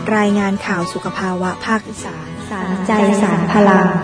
รายงานข่าวสุขภาวะภาคอีสานสารใจสารพลัง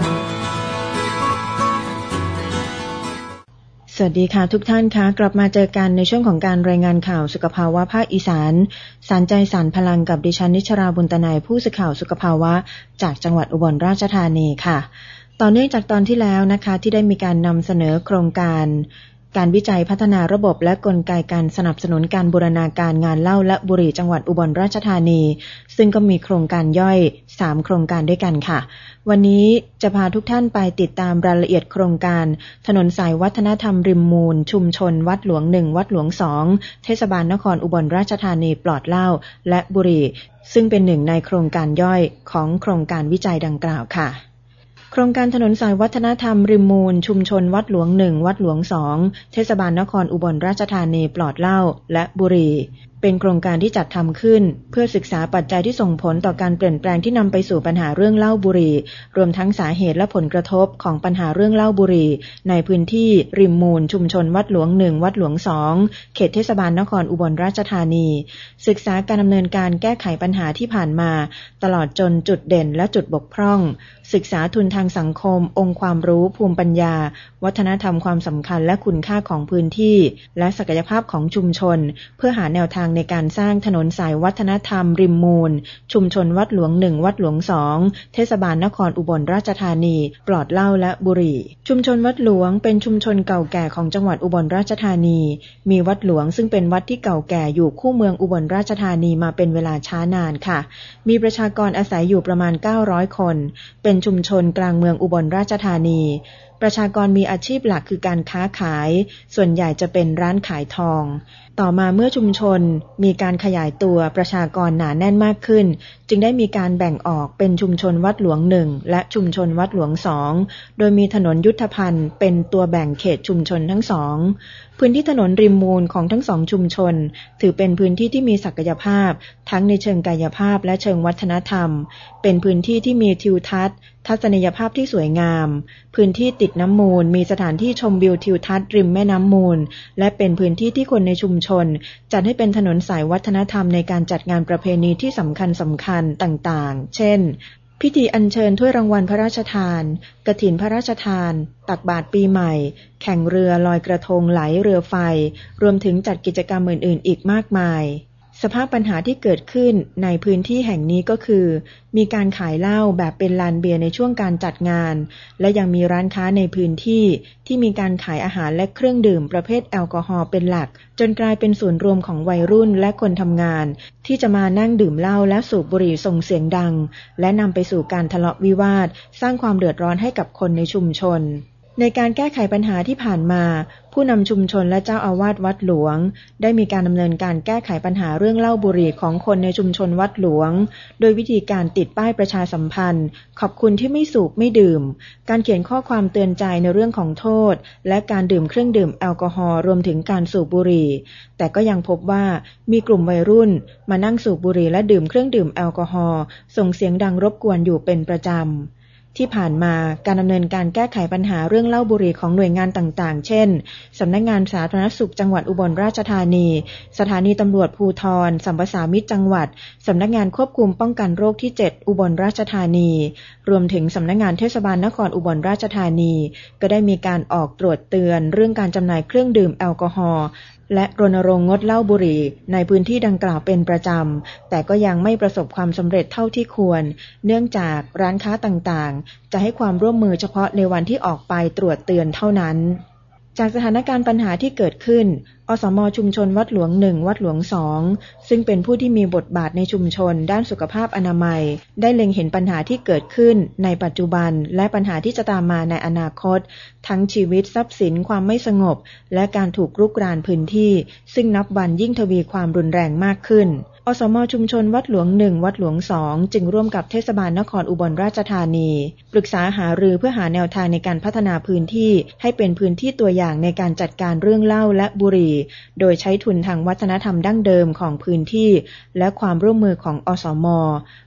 สวัสดีค่ะทุกท่านคะกลับมาเจอกันในช่วงของการรายงานข่าวสุขภาวะภาคอีสานสารใจสารพลังกับดิฉันนิชราบุญตนัยผู้สื่อข่าวสุขภาวะจากจังหวัดอุบลราชธานีค่ะต่อเนื่องจากตอนที่แล้วนะคะที่ได้มีการนำเสนอโครงการวิจัยพัฒนาระบบและกลไกการสนับสนุนการบูรณาการงานเหล้าและบุหรี่จังหวัดอุบลราชธานีซึ่งก็มีโครงการย่อย3โครงการด้วยกันค่ะวันนี้จะพาทุกท่านไปติดตามรายละเอียดโครงการถนนสายวัฒนธรรมริมมูลชุมชนวัดหลวง1วัดหลวง2เทศบาลนครอุบลราชธานีปลอดเหล้าและบุหรี่ซึ่งเป็นหนึ่งในโครงการย่อยของโครงการวิจัยดังกล่าวค่ะโครงการถนนสายวัฒนธรรมริมมูลชุมชนวัดหลวง1วัดหลวง2เทศบาลนครอุบลราชธานีปลอดเหล้าและบุหรี่เป็นโครงการที่จัดทำขึ้นเพื่อศึกษาปัจจัยที่ส่งผลต่อการเปลี่ยนแปลงที่นำไปสู่ปัญหาเรื่องเหล้าบุหรี่รวมทั้งสาเหตุและผลกระทบของปัญหาเรื่องเหล้าบุหรี่ในพื้นที่ริมมูลชุมชนวัดหลวง1วัดหลวง2เขตเทศบาลนครอุบลราชธานีศึกษาการดำเนินการแก้ไขปัญหาที่ผ่านมาตลอดจนจุดเด่นและจุดบกพร่องศึกษาทุนทางสังคมองค์ความรู้ภูมิปัญญาวัฒนธรรมความสำคัญและคุณค่าของพื้นที่และศักยภาพของชุมชนเพื่อหาแนวทางในการสร้างถนนสายวัฒนธรรมริมมูลชุมชนวัดหลวง1วัดหลวง2เทศบาลนครอุบลราชธานีปลอดเหล้าและบุหรี่ชุมชนวัดหลวงเป็นชุมชนเก่าแก่ของจังหวัดอุบลราชธานีมีวัดหลวงซึ่งเป็นวัดที่เก่าแก่อยู่คู่เมืองอุบลราชธานีมาเป็นเวลาช้านานค่ะมีประชากรอาศัยอยู่ประมาณ900คนเป็นชุมชนกลางเมืองอุบลราชธานีประชากรมีอาชีพหลักคือการค้าขายส่วนใหญ่จะเป็นร้านขายทองต่อมาเมื่อชุมชนมีการขยายตัวประชากรหนาแน่นมากขึ้นจึงได้มีการแบ่งออกเป็นชุมชนวัดหลวง1และชุมชนวัดหลวง2โดยมีถนนยุทธภัณฑ์เป็นตัวแบ่งเขตชุมชนทั้งสองพื้นที่ถนนริมมูลของทั้งสองชุมชนถือเป็นพื้นที่ที่มีศักยภาพทั้งในเชิงกายภาพและเชิงวัฒนธรรมเป็นพื้นที่ที่มีทิวทัศน์ทัศนียภาพที่สวยงามพื้นที่ติดน้ำมูลมีสถานที่ชมวิวทิวทัศน์ริมแม่น้ำมูลและเป็นพื้นที่ที่คนในชุมชนจัดให้เป็นถนนสายวัฒนธรรมในการจัดงานประเพณีที่สำคัญต่างๆเช่นพิธีอัญเชิญถ้วยรางวัลพระราชทานกฐินพระราชทานตักบาตรปีใหม่แข่งเรือลอยกระทงไหลเรือไฟรวมถึงจัดกิจกรรมอื่นๆอีกมากมายสภาพปัญหาที่เกิดขึ้นในพื้นที่แห่งนี้ก็คือมีการขายเหล้าแบบเป็นลานเบียร์ในช่วงการจัดงานและยังมีร้านค้าในพื้นที่ที่มีการขายอาหารและเครื่องดื่มประเภทแอลกอฮอล์เป็นหลักจนกลายเป็นศูนย์รวมของวัยรุ่นและคนทำงานที่จะมานั่งดื่มเหล้าและสูบบุหรี่ส่งเสียงดังและนำไปสู่การทะเลาะวิวาทสร้างความเดือดร้อนให้กับคนในชุมชนในการแก้ไขปัญหาที่ผ่านมาผู้นำชุมชนและเจ้าอาวาสวัดหลวงได้มีการดำเนินการแก้ไขปัญหาเรื่องเหล้าบุหรี่ของคนในชุมชนวัดหลวงโดยวิธีการติดป้ายประชาสัมพันธ์ขอบคุณที่ไม่สูบไม่ดื่มการเขียนข้อความเตือนใจในเรื่องของโทษและการดื่มเครื่องดื่มแอลกอฮอล์รวมถึงการสูบบุหรี่แต่ก็ยังพบว่ามีกลุ่มวัยรุ่นมานั่งสูบบุหรี่และดื่มเครื่องดื่มแอลกอฮอล์ส่งเสียงดังรบกวนอยู่เป็นประจำที่ผ่านมาการดำเนินการแก้ไขปัญหาเรื่องเหล้าบุหรี่ของหน่วยงานต่างๆเช่นสำนักงานสาธารณสุขจังหวัดอุบลราชธานีสถานีตำรวจภูธรสัมปสามิตจังหวัดสำนักงานควบคุมป้องกันโรคที่7อุบลราชธานีรวมถึงสำนักงานเทศบาลนครอุบลราชธานีก็ได้มีการออกตรวจเตือนเรื่องการจำหน่ายเครื่องดื่มแอลกอฮอล์และรณรงค์งดเหล้าบุหรี่ในพื้นที่ดังกล่าวเป็นประจำแต่ก็ยังไม่ประสบความสำเร็จเท่าที่ควรเนื่องจากร้านค้าต่างๆจะให้ความร่วมมือเฉพาะในวันที่ออกไปตรวจเตือนเท่านั้นจากสถานการณ์ปัญหาที่เกิดขึ้นอสม.ชุมชนวัดหลวง1วัดหลวง2ซึ่งเป็นผู้ที่มีบทบาทในชุมชนด้านสุขภาพอนามัยได้เล็งเห็นปัญหาที่เกิดขึ้นในปัจจุบันและปัญหาที่จะตามมาในอนาคตทั้งชีวิตทรัพย์สินความไม่สงบและการถูกรุกรานพื้นที่ซึ่งนับวันยิ่งทวีความรุนแรงมากขึ้นอสม.ชุมชนวัดหลวง1วัดหลวง2จึงร่วมกับเทศบาลนครอุบลราชธานีปรึกษาหารือเพื่อหาแนวทางในการพัฒนาพื้นที่ให้เป็นพื้นที่ตัวอย่างในการจัดการเรื่องเหล้าและบุหรี่โดยใช้ทุนทางวัฒนธรรมดั้งเดิมของพื้นที่และความร่วมมือของอสม.ร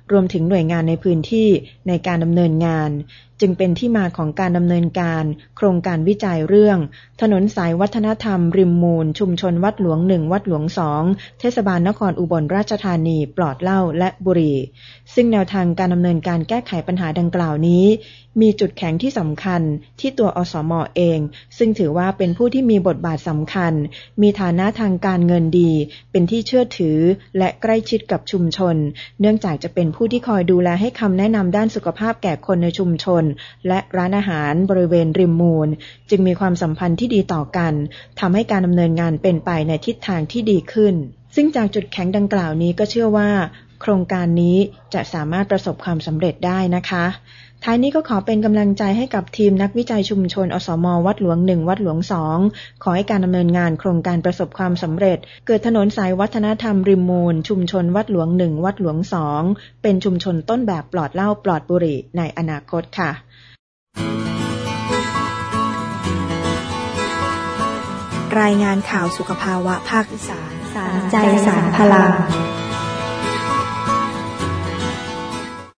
รวมถึงหน่วยงานในพื้นที่ในการดำเนินงานจึงเป็นที่มาของการดำเนินการโครงการวิจัยเรื่องถนนสายวัฒนธรรมริมมูลชุมชนวัดหลวง1วัดหลวง2เทศบาลนครอุบลราชธานีปลอดเหล้าและบุหรี่ซึ่งแนวทางการดำเนินการแก้ไขปัญหาดังกล่าวนี้มีจุดแข็งที่สำคัญที่ตัวอสม.เองซึ่งถือว่าเป็นผู้ที่มีบทบาทสำคัญมีฐานะทางการเงินดีเป็นที่เชื่อถือและใกล้ชิดกับชุมชนเนื่องจากจะเป็นผู้ที่คอยดูแลให้คำแนะนำด้านสุขภาพแก่คนในชุมชนและร้านอาหารบริเวณริมมูลจึงมีความสัมพันธ์ที่ดีต่อกันทำให้การดำเนินงานเป็นไปในทิศทางที่ดีขึ้นซึ่งจากจุดแข็งดังกล่าวนี้ก็เชื่อว่าโครงการนี้จะสามารถประสบความสำเร็จได้นะคะท้ายนี้ก็ขอเป็นกำลังใจให้กับทีมนักวิจัยชุมชนอสม.วัดหลวง1วัดหลวง2ขอให้การดำเนินงานโครงการประสบความสำเร็จเกิดถนนสายวัฒนธรรมริมมูลชุมชนวัดหลวง1วัดหลวง2เป็นชุมชนต้นแบบปลอดเหล้าปลอดบุหรี่ในอนาคตค่ะรายงานข่าวสุขภาวะภาคอีสานสารใจสารพลัง